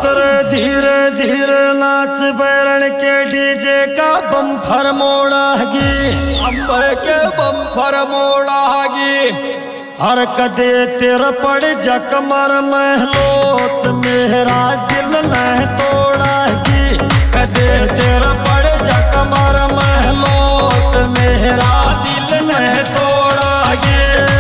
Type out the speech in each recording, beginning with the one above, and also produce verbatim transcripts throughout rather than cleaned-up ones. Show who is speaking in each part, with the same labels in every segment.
Speaker 1: अकर धीरे धीरे नाच बैरण के डीजे का बम्फर मोड़ागी,
Speaker 2: अंबर के बम्फर मोड़ागी।
Speaker 1: हर कदे तेरा पड़ जा कमर में लोच मेरा दिल न तोड़ागी। कदे तेरा पड़ जा कमर में लोच मेरा दिल न तोड़ागी।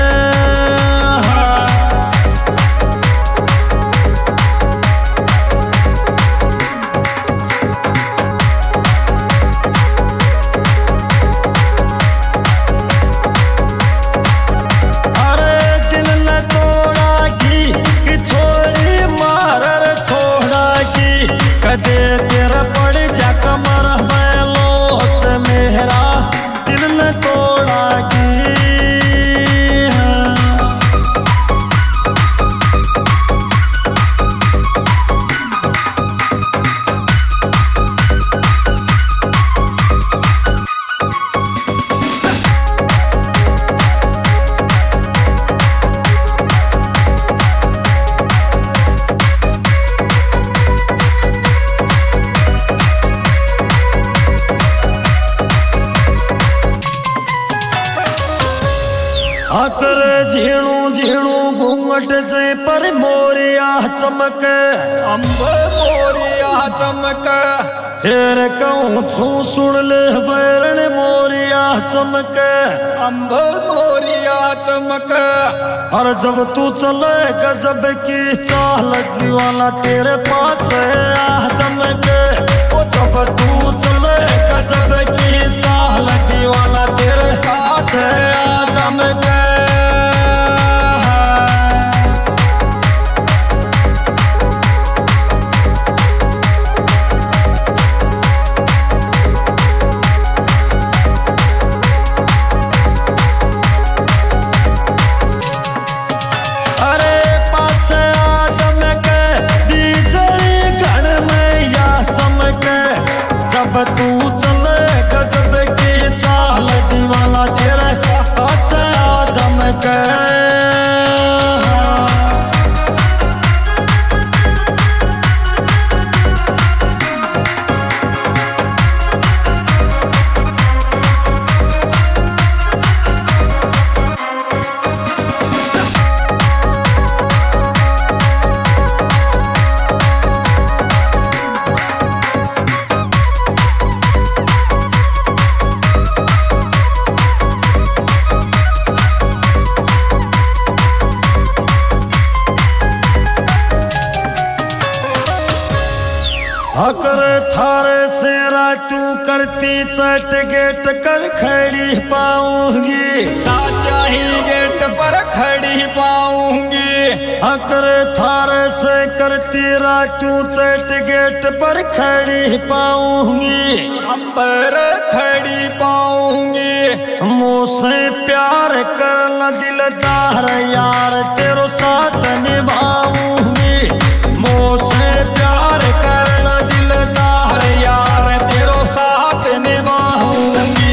Speaker 1: कदे तेरा पड़ जा कमर में लोच मेरा दिल न तोड़ागी। अकर झीणू झीणू घूंघट से पर मोरिया चमक,
Speaker 2: अंब मोरिया चमक।
Speaker 1: फिर कहूँ छू सुन ले बैरण मोरिया चमक,
Speaker 2: अंब मोरिया चमक।
Speaker 1: और जब तू चले गजब की चाल दीवाना तेरे पास आदम के। जब तू चले गजब की चाल दीवाना तेरे पास आदम के। तू चले गजब की चाल दीवाना तेरे पास आदम के। अकर थारे से रातू करती चट गेट कर खड़ी पाऊंगी।
Speaker 2: साचा ही गेट पर खड़ी पाऊंगी।
Speaker 1: अकर थारे से करती रातू चट गेट पर खड़ी पाऊंगी।
Speaker 2: अंबर खड़ी पाऊंगी।
Speaker 1: मुझसे प्यार करना दिलदार यार तेरो साथ निभाऊंगी। मुझसे प्यार करना दिलदार यार तेरो साथ निभाऊंगी।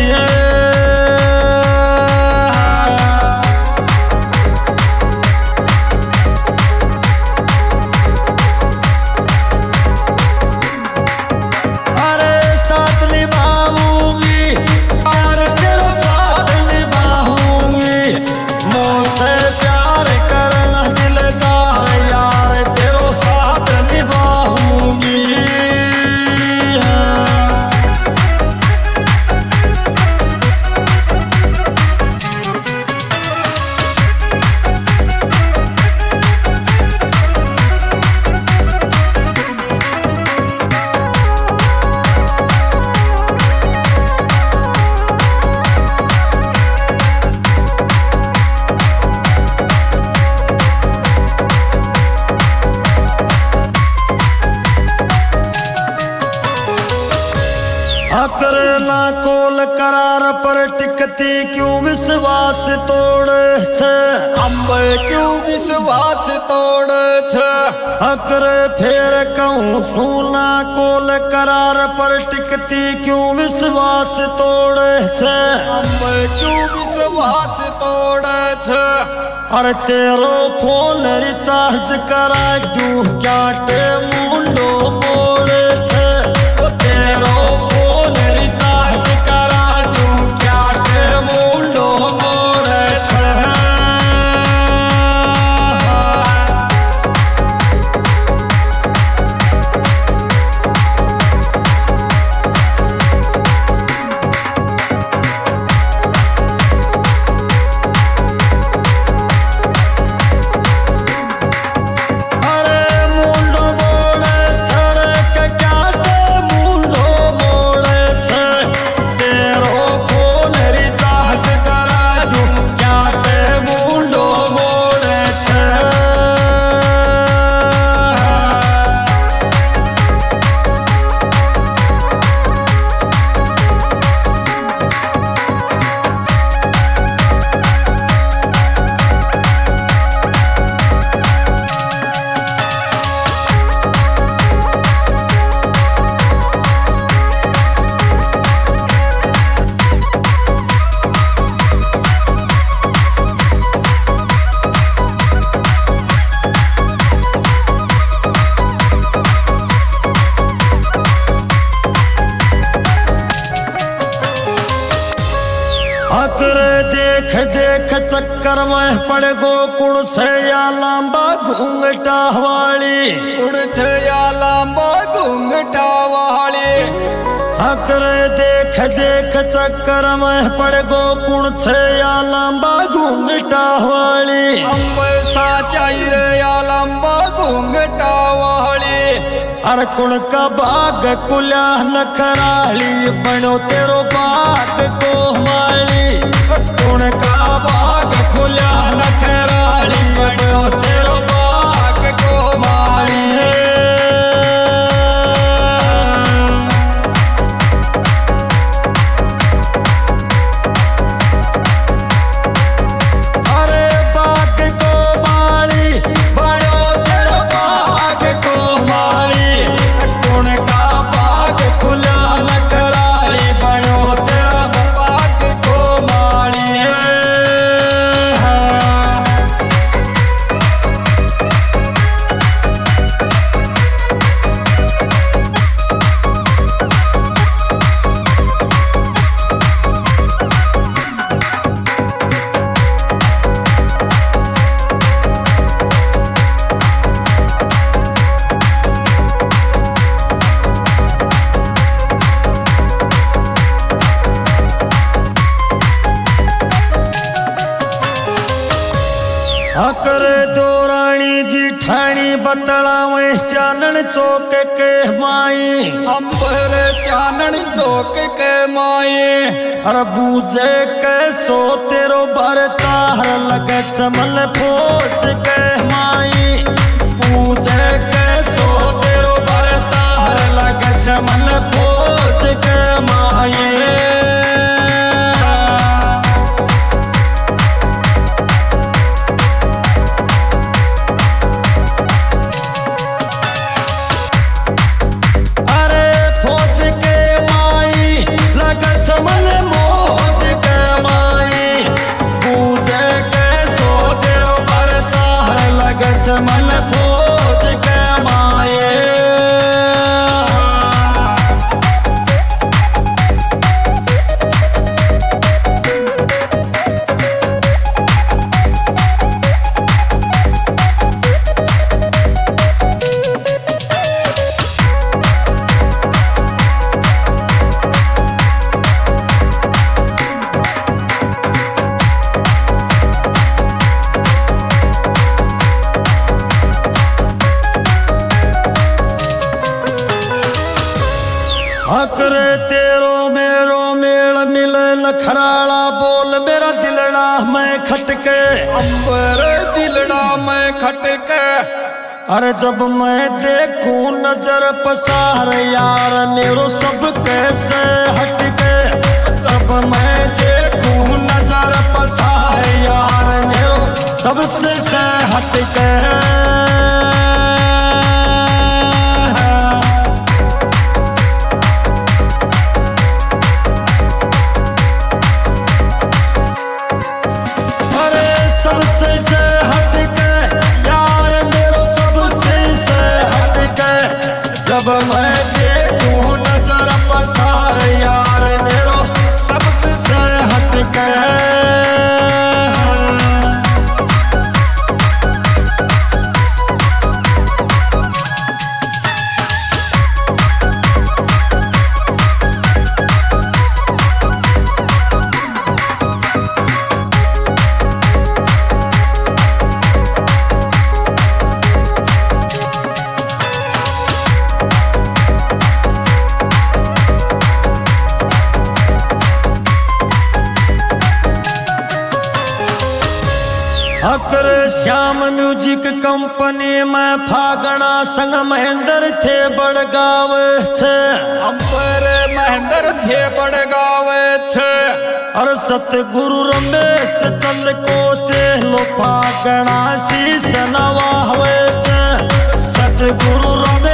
Speaker 1: अरे साथ निभाऊंगी यार तेरो साथ निभाऊंगी। मुझसे प्यार करना दिलदार यार तेरो साथ निभाऊंगी। अकर ना कोल करार पर टिकती क्यों विश्वास तोड़े छे।
Speaker 2: अंब क्यों विश्वास तोड़े छे।
Speaker 1: अकर फेर कहूँ सुना कोल करार पर टिकती क्यों विश्वास तोड़े छे।
Speaker 2: अंब क्यों विश्वास तोड़े छे।
Speaker 1: अरे तेरो फोन रिचार्ज करा दूं क्या टे मुंडो देख देख चक्कर में पड़ गो कुण से या लांबा घूंघटा वाली
Speaker 2: कुण से या लांबा घूंघटा वाली
Speaker 1: अकरे देख देख चक्कर में पड़ गो कुण से या लांबा घूंघटा वाली
Speaker 2: अंब साचाई रे या लांबा घूंघटा वाली
Speaker 1: अर कुण का बाग कुल्या नखराली बनो तेरो बाग को माली कुण का बाग कुल्या नखराली बनो तेरो बाग को माली अरे बाग को माली बनो तेरो बाग को माली कुण का बाग खुला नखराली बनो तेरा बाग को माली अकरे दो रानी जी ठाणी बतलावे चानन चौक के माई
Speaker 2: अंबर चानन चौक के माए
Speaker 1: अर बूझे के सो तेरो भरता हर लगे चमन फौज के माई बूझे के सो तेरो भरता हर लगे चमन फौज के माई मन फौज के माए अकरे तेरो मेरो मेल मिले नखराला बोल मेरा दिलड़ा मैं खटके
Speaker 2: अंबर दिलड़ा मैं खटके
Speaker 1: अरे जब मैं देखूं नजर पसार यार मेरो सब कैसे हटके जब मैं देखूं नजर पसार यार मेरो सबसे से हटके जब मैं देखूं नजर पसार यार मेरो सबसे से हटके अकरे श्याम म्यूजिक कंपनी में फागणा संग महेंद्र थे बड़गाव छे
Speaker 2: अंबर महेंद्र थे बड़गाव छे
Speaker 1: और सतगुरु रमेश चंद्र कोचे लो फागणा शीस नवावे छे सतगुरु रमेश